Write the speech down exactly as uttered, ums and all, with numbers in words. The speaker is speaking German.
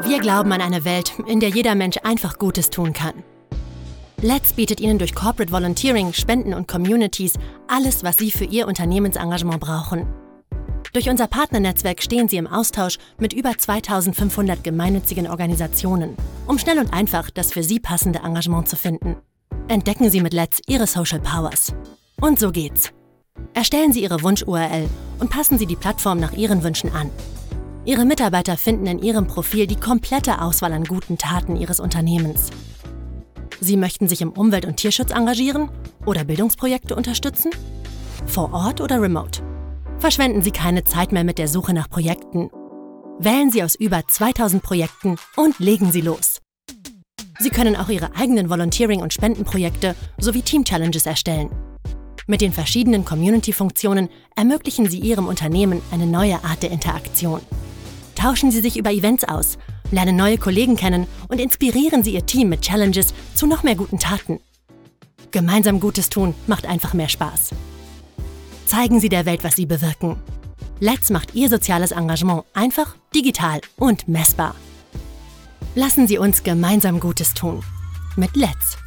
Wir glauben an eine Welt, in der jeder Mensch einfach Gutes tun kann. Let's bietet Ihnen durch Corporate Volunteering, Spenden und Communities alles, was Sie für Ihr Unternehmensengagement brauchen. Durch unser Partnernetzwerk stehen Sie im Austausch mit über zweitausendfünfhundert gemeinnützigen Organisationen, um schnell und einfach das für Sie passende Engagement zu finden. Entdecken Sie mit Let's Ihre Social Powers. Und so geht's. Erstellen Sie Ihre Wunsch-U R L und passen Sie die Plattform nach Ihren Wünschen an. Ihre Mitarbeiter finden in Ihrem Profil die komplette Auswahl an guten Taten Ihres Unternehmens. Sie möchten sich im Umwelt- und Tierschutz engagieren oder Bildungsprojekte unterstützen? Vor Ort oder remote? Verschwenden Sie keine Zeit mehr mit der Suche nach Projekten. Wählen Sie aus über zweitausend Projekten und legen Sie los. Sie können auch Ihre eigenen Volunteering- und Spendenprojekte sowie Team-Challenges erstellen. Mit den verschiedenen Community-Funktionen ermöglichen Sie Ihrem Unternehmen eine neue Art der Interaktion. Tauschen Sie sich über Events aus, lernen neue Kollegen kennen und inspirieren Sie Ihr Team mit Challenges zu noch mehr guten Taten. Gemeinsam Gutes tun macht einfach mehr Spaß. Zeigen Sie der Welt, was Sie bewirken. Let's macht Ihr soziales Engagement einfach, digital und messbar. Lassen Sie uns gemeinsam Gutes tun. Mit Let's.